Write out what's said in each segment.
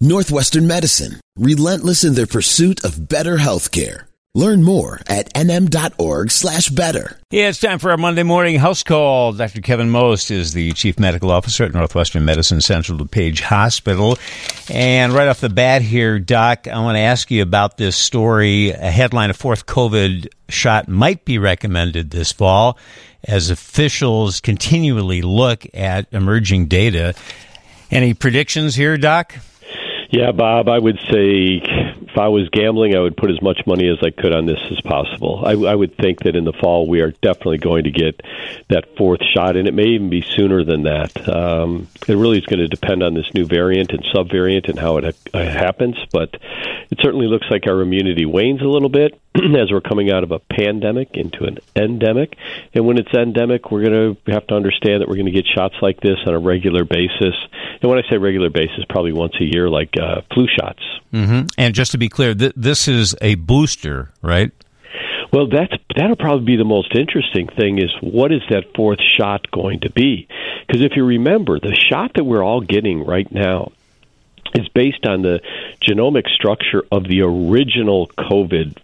Northwestern Medicine, relentless in their pursuit of better healthcare. Learn more at nm.org/better. Yeah, it's time for our Monday morning house call. Dr. Kevin Most is the Chief Medical Officer at Northwestern Medicine Central DuPage Hospital. And right off the bat here, Doc, I want to ask you about this story. A headline, a fourth COVID shot might be recommended this fall as officials continually look at emerging data. Any predictions here, Doc? Yeah, Bob, I would say if I was gambling, I would put as much money as I could on this as possible. I would think that in the fall we are definitely going to get that fourth shot, and it may even be sooner than that. It really is going to depend on this new variant and subvariant and how it happens, but it certainly looks like our immunity wanes a little bit as we're coming out of a pandemic into an endemic. And when it's endemic, we're going to have to understand that we're going to get shots like this on a regular basis. And when I say regular basis, probably once a year, like flu shots. Mm-hmm. And just to be clear, this is a booster, right? Well, that'll probably be the most interesting thing is what is that fourth shot going to be? Because if you remember, the shot that we're all getting right now is based on the genomic structure of the original COVID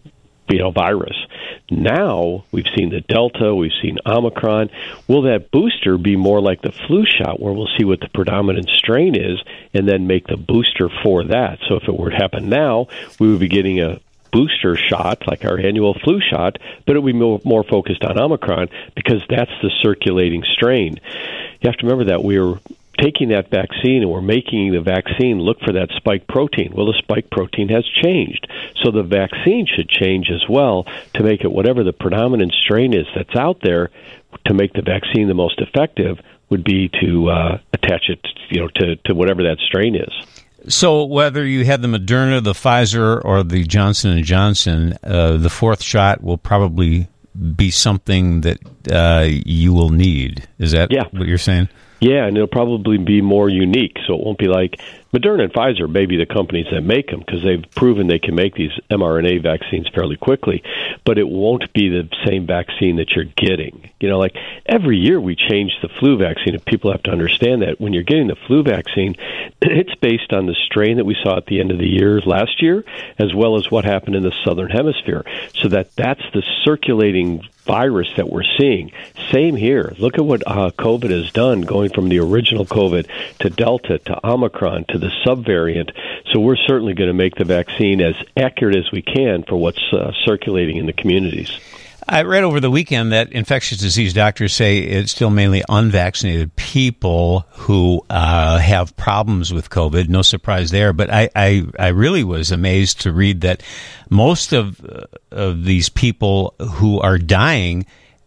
virus. Now we've seen the Delta, we've seen Omicron. Will that booster be more like the flu shot where we'll see what the predominant strain is and then make the booster for that? So if it were to happen now, we would be getting a booster shot like our annual flu shot, but it would be more focused on Omicron because that's the circulating strain. You have to remember that we're taking that vaccine and we're making the vaccine look for that spike protein. Well, the spike protein has changed. So the vaccine should change as well to make it whatever the predominant strain is that's out there to make the vaccine the most effective would be to attach it to whatever that strain is. So whether you have the Moderna, the Pfizer, or the Johnson & Johnson, the fourth shot will probably be something that you will need. Is that what you're saying? Yeah, and it'll probably be more unique, so it won't be like Moderna and Pfizer may be the companies that make them because they've proven they can make these mRNA vaccines fairly quickly, but it won't be the same vaccine that you're getting. Like every year we change the flu vaccine, and people have to understand that when you're getting the flu vaccine, it's based on the strain that we saw at the end of the year last year, as well as what happened in the southern hemisphere, so that's the circulating virus that we're seeing. Same here. Look at what COVID has done, going from the original COVID to Delta to Omicron to the subvariant. So we're certainly going to make the vaccine as accurate as we can for what's circulating in the communities. I read over the weekend that infectious disease doctors say it's still mainly unvaccinated people who have problems with COVID. No surprise there. But I really was amazed to read that most of these people who are dying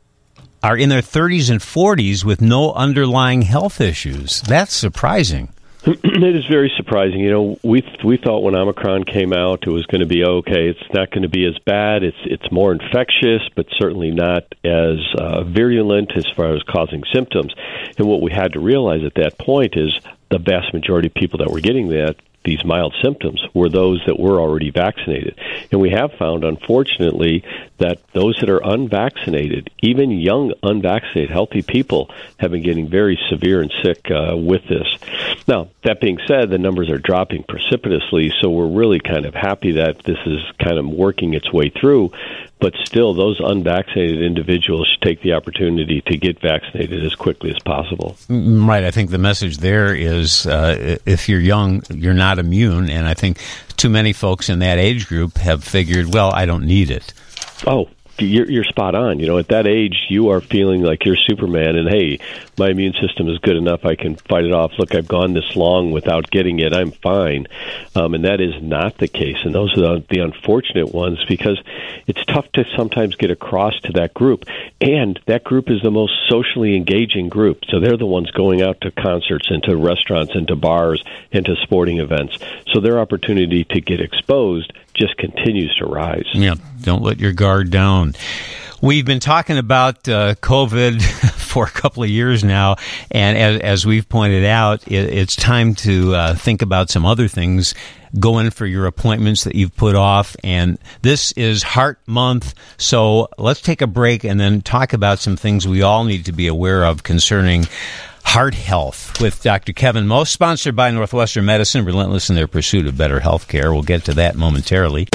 are in their 30s and 40s with no underlying health issues. That's surprising. It is very surprising. We thought when Omicron came out it was going to be okay. It's not going to be as bad. It's more infectious, but certainly not as virulent as far as causing symptoms. And what we had to realize at that point is the vast majority of people that were getting these mild symptoms were those that were already vaccinated. And we have found, unfortunately, that those that are unvaccinated, even young unvaccinated healthy people, have been getting very severe and sick with this. Now, that being said, the numbers are dropping precipitously, so we're really kind of happy that this is kind of working its way through. But still, those unvaccinated individuals should take the opportunity to get vaccinated as quickly as possible. Right. I think the message there is if you're young, you're not immune. And I think too many folks in that age group have figured, well, I don't need it. Oh, you're spot on. At that age, you are feeling like you're Superman, and hey, my immune system is good enough. I can fight it off. Look, I've gone this long without getting it. I'm fine. And that is not the case. And those are the unfortunate ones because it's tough to sometimes get across to that group. And that group is the most socially engaging group. So they're the ones going out to concerts and to restaurants and to bars and to sporting events. So their opportunity to get exposed just continues to rise. Yeah, don't let your guard down. We've been talking about COVID for a couple of years now. And as we've pointed out, it's time to think about some other things. Go in for your appointments that you've put off. And this is Heart Month, so let's take a break and then talk about some things we all need to be aware of concerning heart health with Dr. Kevin Most, sponsored by Northwestern Medicine, relentless in their pursuit of better health care. We'll get to that momentarily.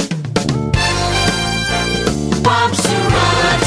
Bob Surratt,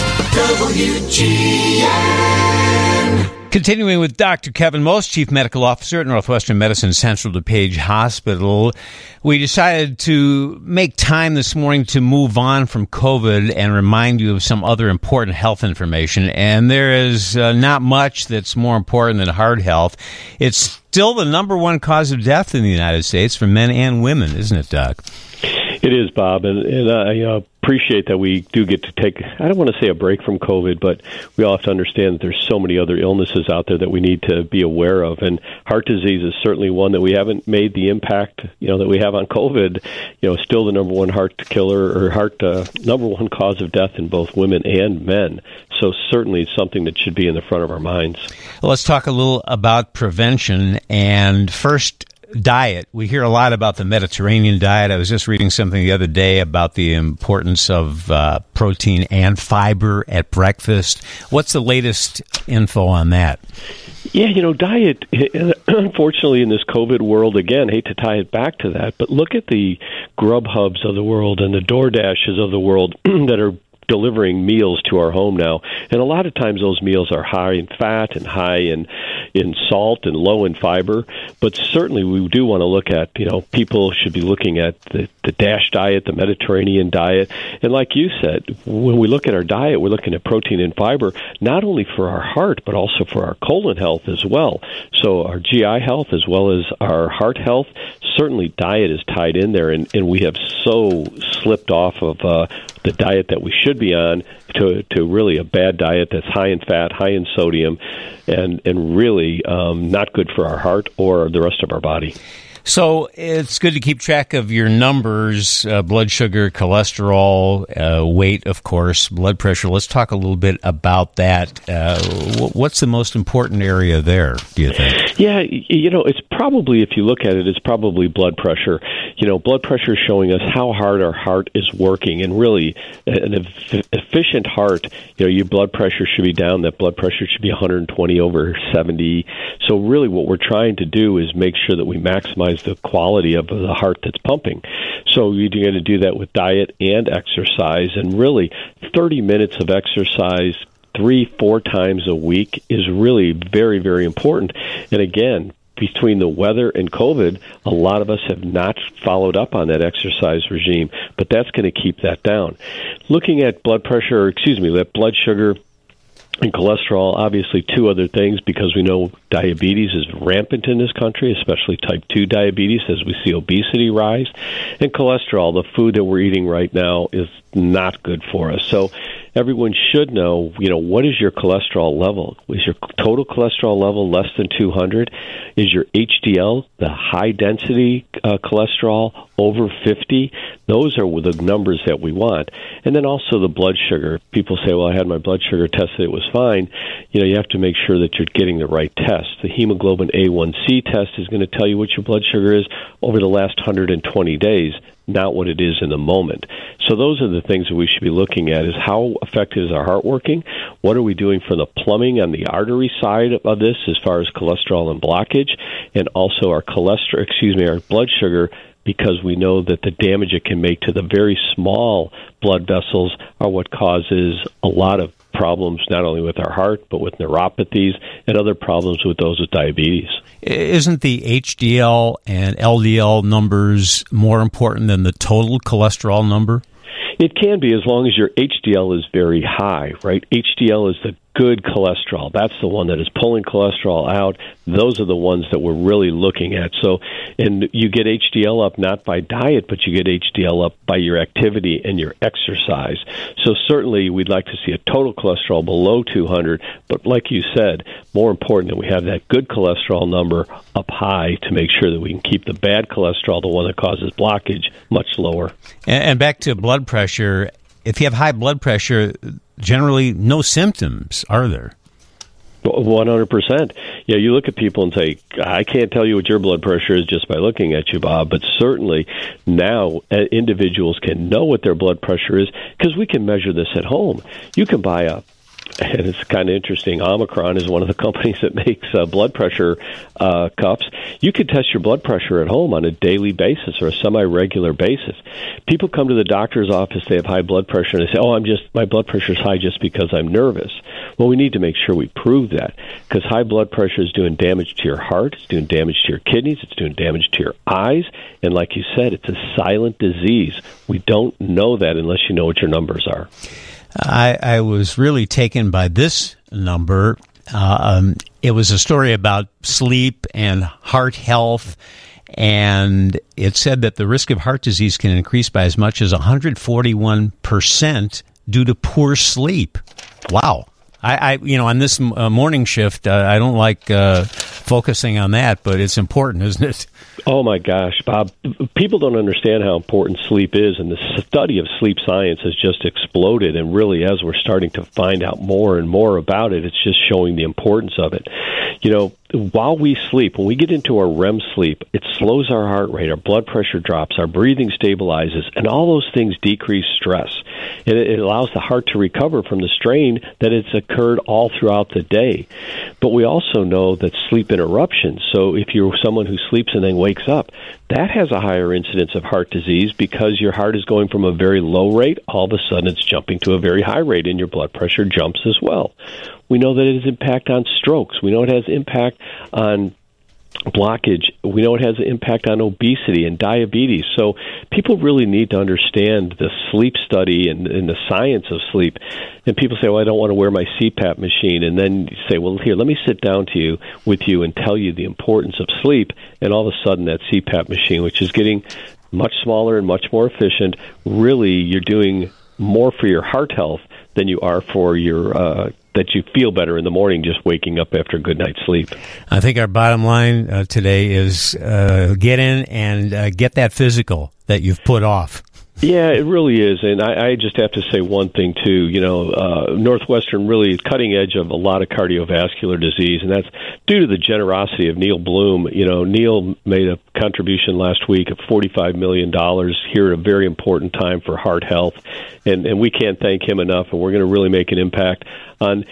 WGN. Continuing with Dr. Kevin Most, Chief Medical Officer at Northwestern Medicine Central DuPage Hospital, we decided to make time this morning to move on from COVID and remind you of some other important health information. And there is not much that's more important than heart health. It's still the number one cause of death in the United States for men and women, isn't it, Doc? It is, Bob, and I appreciate that we do get to take, I don't want to say a break from COVID, but we all have to understand that there's so many other illnesses out there that we need to be aware of, and heart disease is certainly one that we haven't made the impact, that we have on COVID, still the number one heart killer or number one cause of death in both women and men. So certainly it's something that should be in the front of our minds. Well, let's talk a little about prevention, and first, diet. We hear a lot about the Mediterranean diet. I was just reading something the other day about the importance of protein and fiber at breakfast. What's the latest info on that? Yeah, diet, unfortunately, in this COVID world, again, hate to tie it back to that, but look at the Grubhubs of the world and the DoorDashes of the world that are delivering meals to our home now. And a lot of times those meals are high in fat and high in salt and low in fiber. But certainly we do want to look at, people should be looking at the DASH diet, the Mediterranean diet. And like you said, when we look at our diet, we're looking at protein and fiber, not only for our heart, but also for our colon health as well. So our GI health as well as our heart health, certainly diet is tied in there. And we have so slipped off of the diet that we should be on to really a bad diet that's high in fat, high in sodium, and really not good for our heart or the rest of our body. So it's good to keep track of your numbers, blood sugar, cholesterol, weight, of course, blood pressure. Let's talk a little bit about that. What's the most important area there, do you think? Yeah, it's probably, if you look at it, it's probably blood pressure. Blood pressure is showing us how hard our heart is working, and really an efficient heart, your blood pressure should be down. That blood pressure should be 120 over 70. So really what we're trying to do is make sure that we maximize the quality of the heart that's pumping. So you're going to do that with diet and exercise, and really 30 minutes of exercise 3-4 times a week is really very, very important. And again, between the weather and COVID, a lot of us have not followed up on that exercise regime, but that's going to keep that down. Looking at blood sugar and cholesterol, obviously two other things, because we know diabetes is rampant in this country, especially type 2 diabetes, as we see obesity rise. And cholesterol, the food that we're eating right now, is not good for us. So everyone should know, what is your cholesterol level? Is your total cholesterol level less than 200? Is your HDL, the high-density cholesterol, over 50? Those are the numbers that we want. And then also the blood sugar. People say, well, I had my blood sugar tested, it was fine. You have to make sure that you're getting the right test. The hemoglobin A1C test is going to tell you what your blood sugar is over the last 120 days, not what it is in the moment. So those are the things that we should be looking at, is how effective is our heart working? What are we doing for the plumbing on the artery side of this as far as cholesterol and blockage? And also our our blood sugar, because we know that the damage it can make to the very small blood vessels are what causes a lot of problems, not only with our heart, but with neuropathies and other problems with those with diabetes. Isn't the HDL and LDL numbers more important than the total cholesterol number? It can be, as long as your HDL is very high, right? HDL is the good cholesterol. That's the one that is pulling cholesterol out. Those are the ones that we're really looking at. So, and you get HDL up not by diet, but you get HDL up by your activity and your exercise. So certainly we'd like to see a total cholesterol below 200, but like you said, more important that we have that good cholesterol number up high to make sure that we can keep the bad cholesterol, the one that causes blockage, much lower. And back to blood pressure, if you have high blood pressure, generally no symptoms, are there? 100%. Yeah, you look at people and say, I can't tell you what your blood pressure is just by looking at you, Bob, but certainly now individuals can know what their blood pressure is because we can measure this at home. You can buy and it's kind of interesting, Omicron is one of the companies that makes blood pressure cups. You could test your blood pressure at home on a daily basis or a semi-regular basis. People come to the doctor's office, they have high blood pressure, and they say, my blood pressure is high just because I'm nervous. Well, we need to make sure we prove that, because high blood pressure is doing damage to your heart, it's doing damage to your kidneys, it's doing damage to your eyes, and like you said, it's a silent disease. We don't know that unless you know what your numbers are. I was really taken by this number. It was a story about sleep and heart health, and it said that the risk of heart disease can increase by as much as 141% due to poor sleep. Wow. I on this morning shift, I don't like focusing on that, but it's important, isn't it? Oh, my gosh, Bob. People don't understand how important sleep is, and the study of sleep science has just exploded, and really, as we're starting to find out more and more about it, it's just showing the importance of it. While we sleep, when we get into our REM sleep, it slows our heart rate, our blood pressure drops, our breathing stabilizes, and all those things decrease stress. And it allows the heart to recover from the strain that it's occurred all throughout the day. But we also know that sleep interruptions, so if you're someone who sleeps and then wakes up, that has a higher incidence of heart disease because your heart is going from a very low rate, all of a sudden it's jumping to a very high rate, and your blood pressure jumps as well. We know that it has impact on strokes. We know it has impact on blockage. We know it has an impact on obesity and diabetes. So people really need to understand the sleep study and the science of sleep. And people say, well, I don't want to wear my CPAP machine. And then you say, well, here, let me sit down with you and tell you the importance of sleep. And all of a sudden that CPAP machine, which is getting much smaller and much more efficient, really you're doing more for your heart health than you are for your that you feel better in the morning just waking up after a good night's sleep. I think our bottom line today is get in and get that physical that you've put off. Yeah, it really is. And I just have to say one thing, too. Northwestern really is cutting edge of a lot of cardiovascular disease, and that's due to the generosity of Neil Bloom. Neil made a contribution last week of $45 million here at a very important time for heart health, and we can't thank him enough, and we're going to really make an impact on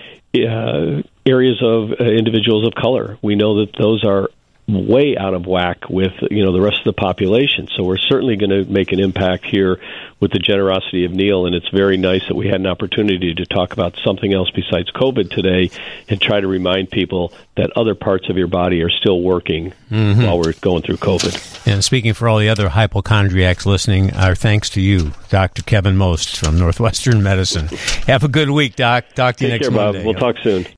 areas of individuals of color. We know that those are way out of whack with the rest of the population. So we're certainly going to make an impact here with the generosity of Neil, and it's very nice that we had an opportunity to talk about something else besides COVID today and try to remind people that other parts of your body are still working while we're going through COVID. And speaking for all the other hypochondriacs listening, our thanks to you, Dr. Kevin Most from Northwestern Medicine. Have a good week, Doc. Talk to you next Monday. Take care, Bob. We'll talk soon.